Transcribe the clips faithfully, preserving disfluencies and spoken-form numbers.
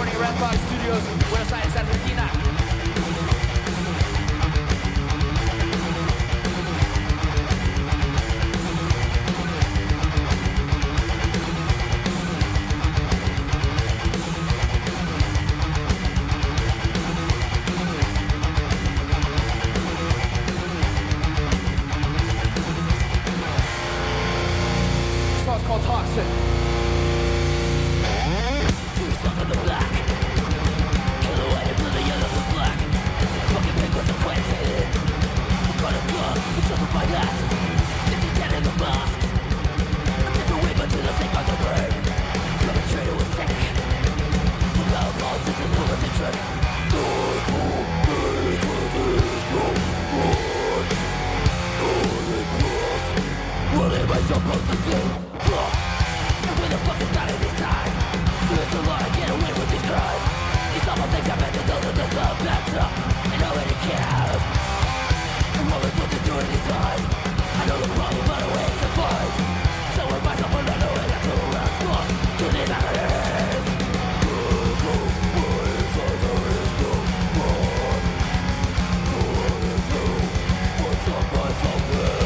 recording at Red Fox Studios, Buenos Aires, Argentina. This song's called Toxic. What am I supposed to do? Where the fuck is God in this time? There's a lot I get away with these crimes. These awful things I meant to do that there's no better. And nobody cares. And what we're supposed to do in these times? I know the problem, but I wait to find. So we're myself and I know I got to respond to these actions. What's up myself in?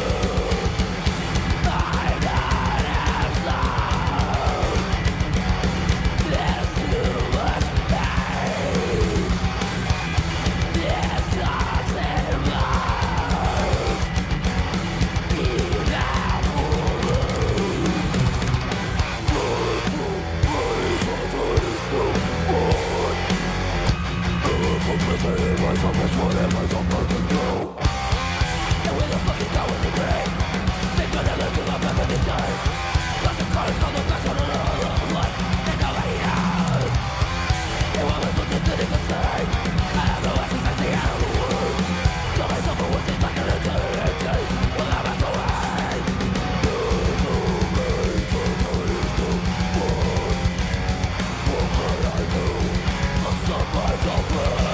What am I supposed to do? And where the fuck is going to be? They're gonna live till I'm back in this time. Plus the cars on the back on another blood. And nobody knows. And what am I supposed to do to go say? I have no answers, I stay out of the world. Tell myself it was like an eternity. Well, I'm out the way. What can I do? I'll stop myself in.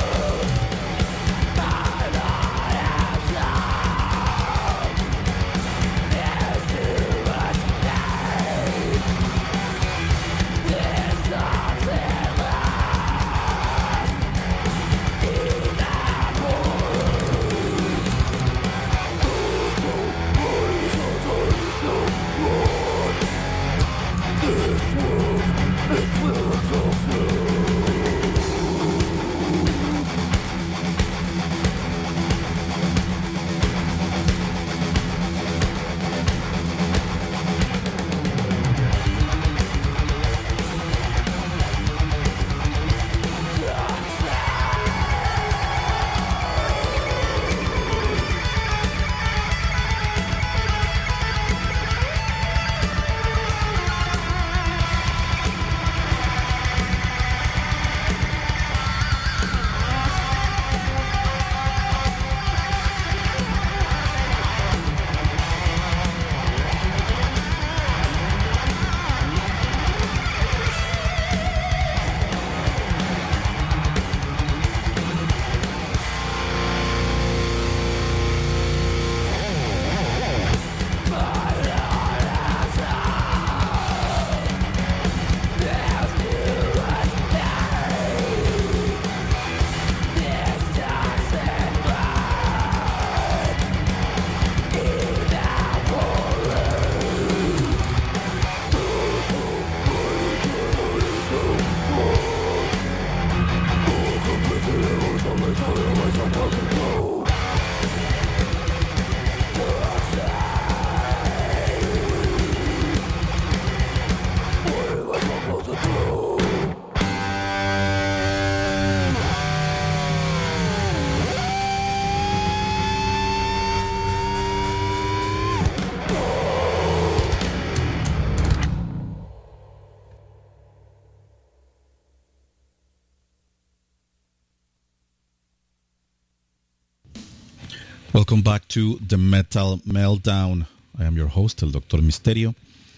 Welcome back to the Metal Meltdown. I am your host, El Doctor Misterio,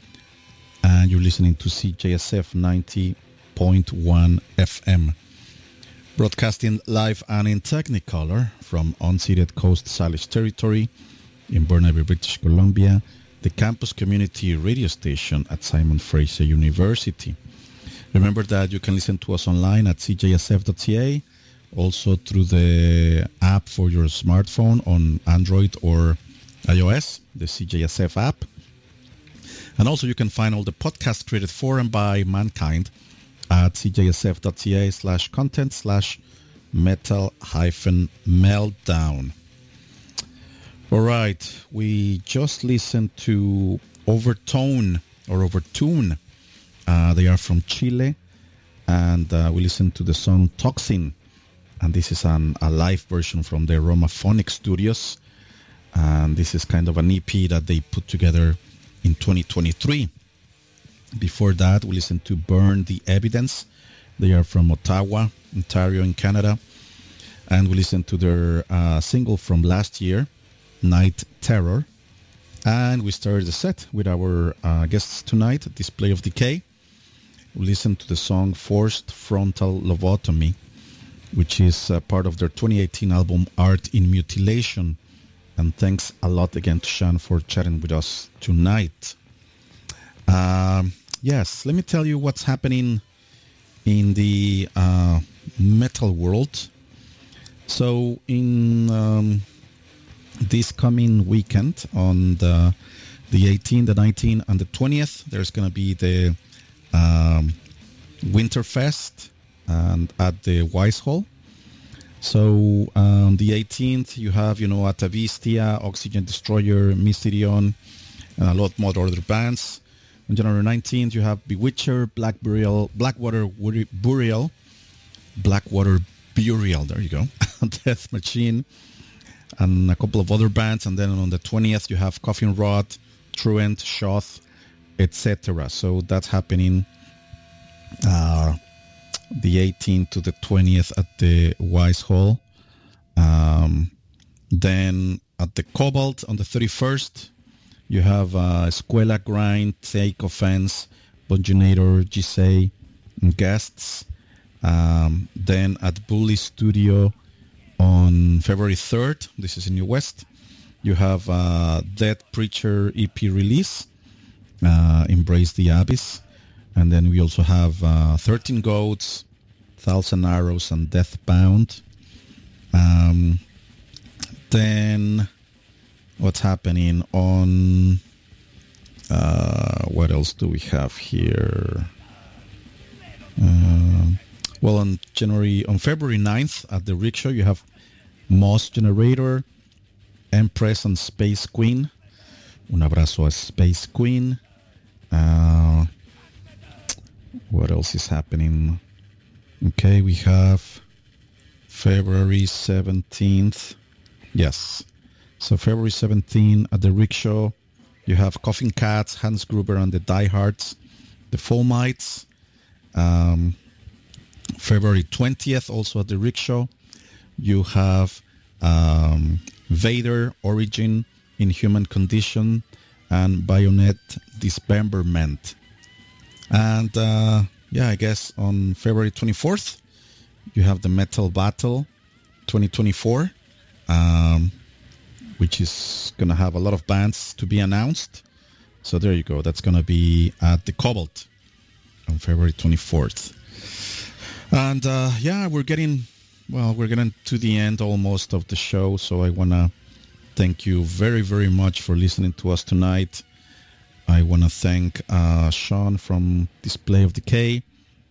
and you're listening to C J S F ninety point one F M, broadcasting live and in Technicolor from unceded Coast Salish territory in Burnaby, British Columbia, the campus community radio station at Simon Fraser University. Remember that you can listen to us online at c j s f dot c a, also through the app for your smartphone on Android or iOS, the C J S F app. And also you can find all the podcasts created for and by mankind at c j s f dot c a slash content slash metal hyphen meltdown. All right, we just listened to Overtone or Overtune. Uh, they are from Chile, and uh, we listened to the song Toxin, and this is an, a live version from the Romaphonic Studios, and this is kind of an E P that they put together in twenty twenty-three. Before that, we listened to Burn the Evidence. They are from Ottawa, Ontario in Canada, and we listened to their uh, single from last year, Night Terror. And we started the set with our uh, guests tonight, Display of Decay. We listened to the song Forced Frontal Lobotomy, which is uh, part of their twenty eighteen album Art in Mutilation. And thanks a lot again to Sean for chatting with us tonight. Um, yes, let me tell you what's happening in the uh, metal world. So in um, this coming weekend on the the eighteenth, the nineteenth, and the twentieth, there's going to be the um, Winterfest and at the Wise Hall. So on um, the eighteenth, you have, you know, Atavistia, Oxygen Destroyer, Mysterion, and a lot more other bands. On January nineteenth, you have Bewitcher, Black Burial, Blackwater Burial, Blackwater Burial, there you go, Death Machine, and a couple of other bands. And then on the twentieth, you have Coffin Rot, Truant, Shoth, et cetera. So that's happening uh, the eighteenth to the twentieth at the Wise Hall. Um, then at the Cobalt on the thirty-first, you have uh, Escuela Grind, Take Offense, Bonjonator, Gisei, and guests. Um, then at Bully Studio on February third, this is in New West, you have uh, Dead Preacher E P release, uh, Embrace the Abyss. And then we also have uh, thirteen Goats, Thousand Arrows, and Deathbound. Um, then what's happening on, uh, what else do we have here? Uh, well, on January, on February ninth at the Rickshaw, you have Moss Generator, Empress and Space Queen. Un abrazo a Space Queen. Uh, what else is happening? Okay, we have February seventeenth. Yes. So February seventeenth at the Rickshaw, you have Coffin Cats, Hans Gruber and the Diehards, the Foamites. Um, February twentieth, also at the Rickshaw, you have um, Vader, Origin, Inhuman Condition, and Bayonet Dismemberment. And uh, yeah, I guess on February twenty-fourth, you have the Metal Battle twenty twenty-four, um, which is going to have a lot of bands to be announced. So there you go. That's going to be at the Cobalt on February twenty-fourth. And uh, yeah, we're getting, well, we're getting to the end almost of the show. So I want to thank you very, very much for listening to us tonight. I want to thank uh, Sean from Display of Decay.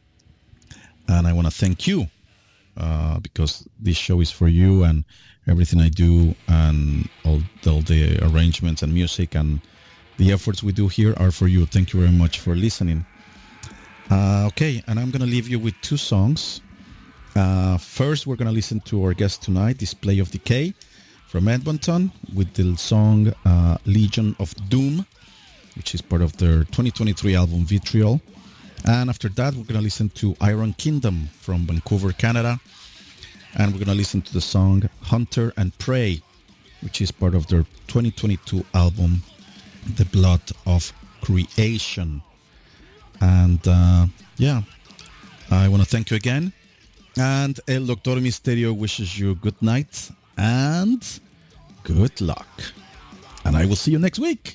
And I want to thank you uh, because this show is for you, and everything I do and all, all the arrangements and music and the efforts we do here are for you. Thank you very much for listening. Uh, okay, and I'm going to leave you with two songs. Uh, first, we're going to listen to our guest tonight, Display of Decay from Edmonton, with the song uh, Legion of Doom, which is part of their twenty twenty-three album Vitriol. And after that, we're going to listen to Iron Kingdom from Vancouver, Canada. And we're going to listen to the song Hunter and Prey, which is part of their twenty twenty-two album The Blood of Creation. And uh, yeah, I want to thank you again. And El Doctor Misterio wishes you good night and good luck. And I will see you next week.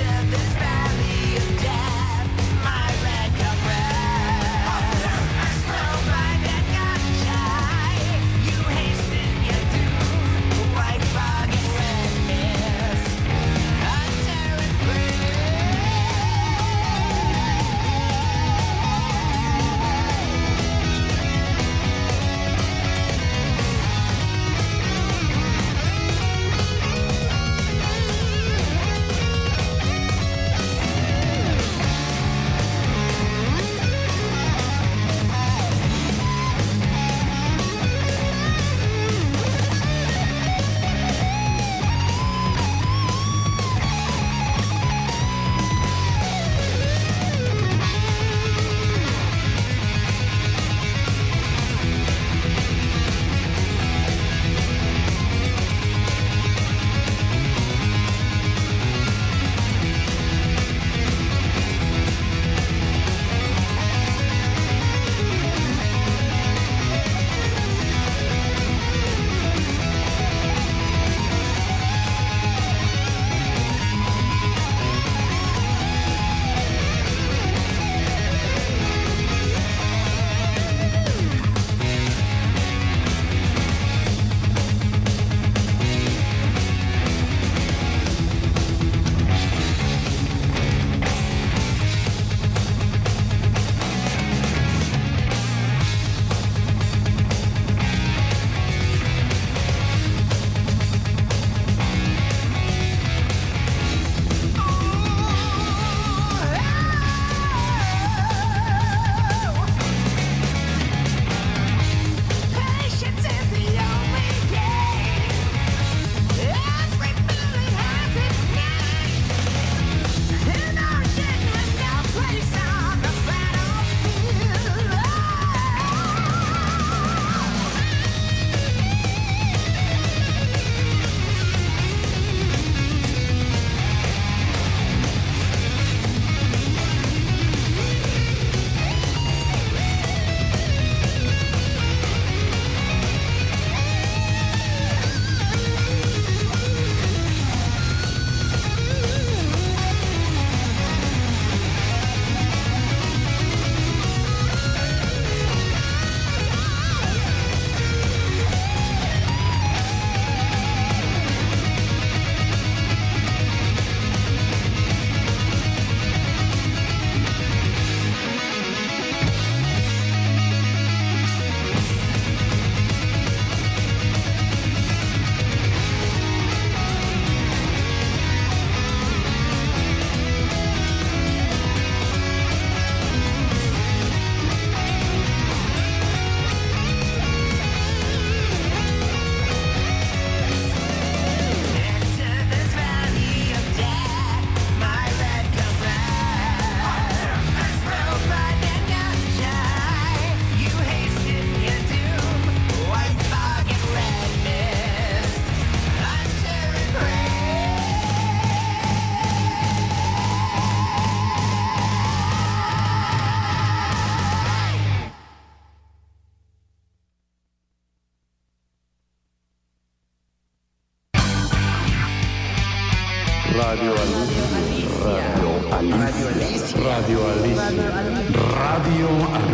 Radio Alicia. Radio Alicia. Radio Alicia. Radio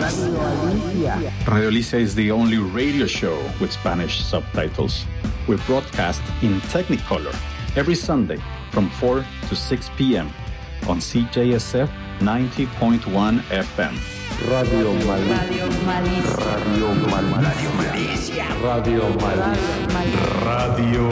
Alicia. Radio Alicia is the only radio show with Spanish subtitles. We broadcast in Technicolor every Sunday from four to six p.m. on C J S F ninety point one F M. Radio Malicia. Radio Malicia. Radio Malicia. Radio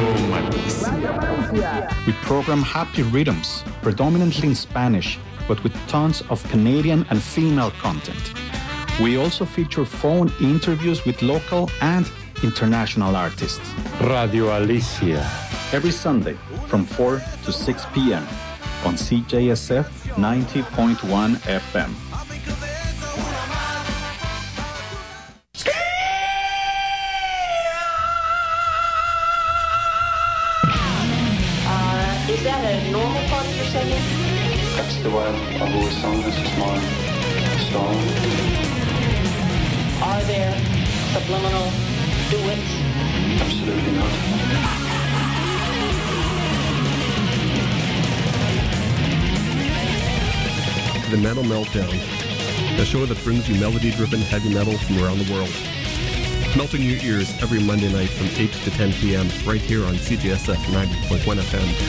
Malicia. We program happy rhythms, predominantly in Spanish, but with tons of Canadian and female content. We also feature phone interviews with local and international artists. Radio Alicia. Every Sunday from four to six p.m. on C J S F ninety point one F M. Is that a normal part of your singing? That's the way I've always sung. This is my style. Are there subliminal duets? Absolutely not. to the Metal Meltdown, a show that brings you melody-driven heavy metal from around the world. Melting your ears every Monday night from eight to ten p.m. right here on C J S F ninety point one F M.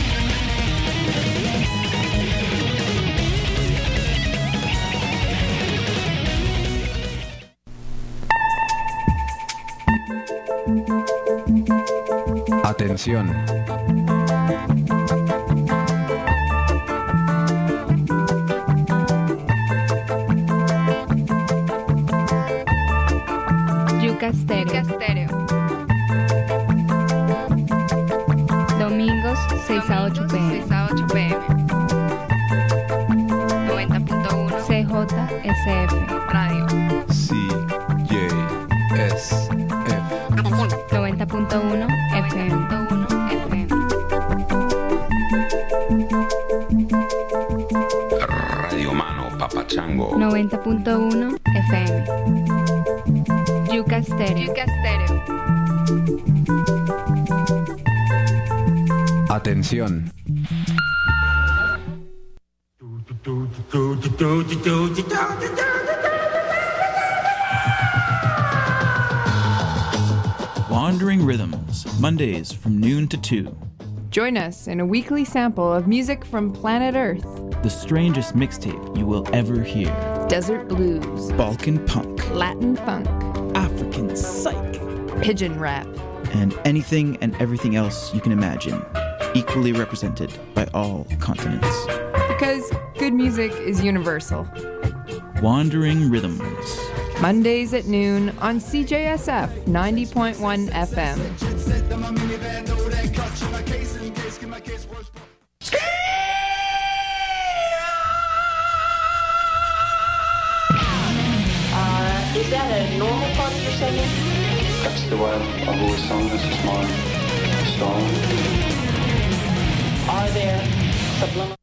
Atención. Yuca Stereo. Domingos seis a ocho p.m. noventa punto uno C J S F Radio. C J S F noventa punto uno F M. Radio Mano Papachango noventa punto uno F M. Yuca Stereo. Atención. Wandering Rhythms, Mondays from noon to two. Join us in a weekly sample of music from planet Earth. The strangest mixtape you will ever hear. Desert blues, Balkan punk, Latin funk, African psych, pigeon rap, and anything and everything else you can imagine, equally represented by all continents. Because good music is universal. Wandering Rhythms. Mondays at noon on C J S F ninety point one F M. Uh, is that a normal part of your singing? That's the way I've, I've always sung. This is my style. Are there subliminal